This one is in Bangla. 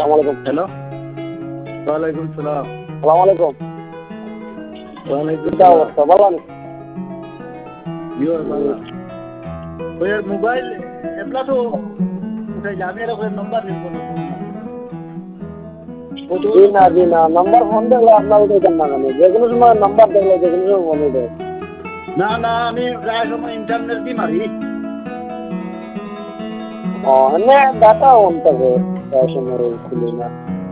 আলাইকুম। হ্যালো, ওয়ালাইকুম সালাম। সালাম আলাইকুম। ওয়ালাইকুম কিতা সালাম। অবস্থা বলেন? ইয়ে বাবা, ওই মোবাইল এপলা তো উঠাই আমি এরকম নম্বর নিব না ফোন না। জি না জি না, নাম্বার ফোন দেখলে আপনার উঠাইতেন না কেন? যে কোনো সময় নাম্বার দেখলে যে কোনো সময় ফোন উঠে। না না, আমি প্রায় সময় ইন্টারনেট দিয়ে মারি। এমনি ডাটা অন থাকে, প্রায় সময় খুলি না।